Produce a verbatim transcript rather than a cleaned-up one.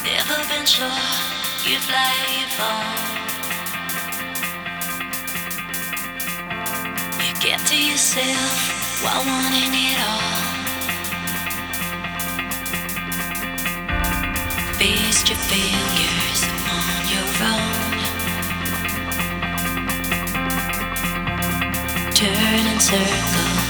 Never been sure you'd fly your fall. You get to yourself while wanting it all. Faced your failures on your own. Turn in circles.